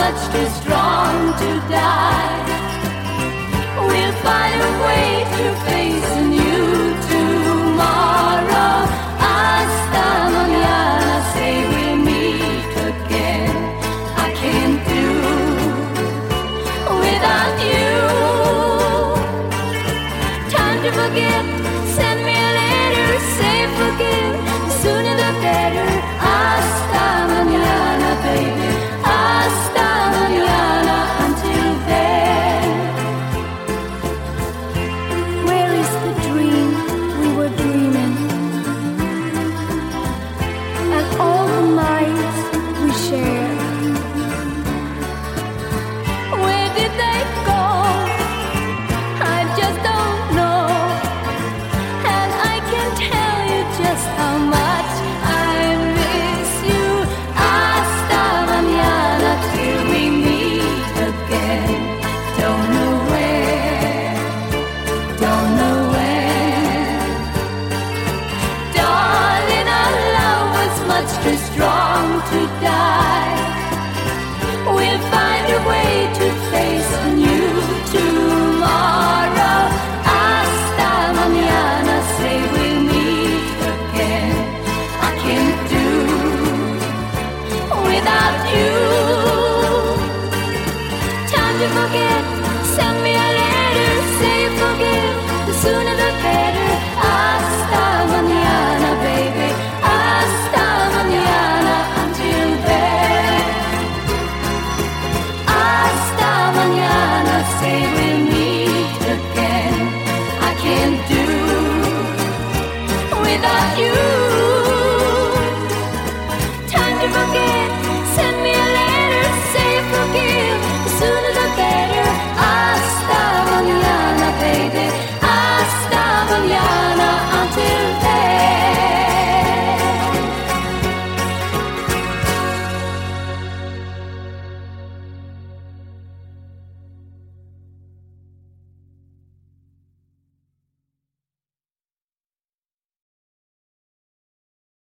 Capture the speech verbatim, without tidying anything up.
much too strong to die. We'll find a way to face a new tomorrow. Hasta mañana, say we'll meet again. I can't do without you. Time to forget, send me a letter, say forgive, the sooner the better. Hasta mañana, baby, hasta mañana. Until then, where is the dream we were dreaming? And all the nights we shared, where did they go? I just don't know. And I can tell you just how much I miss you. Hasta mañana, till we meet again. Don't know where, don't know when. Darling, our love was much too strong to die.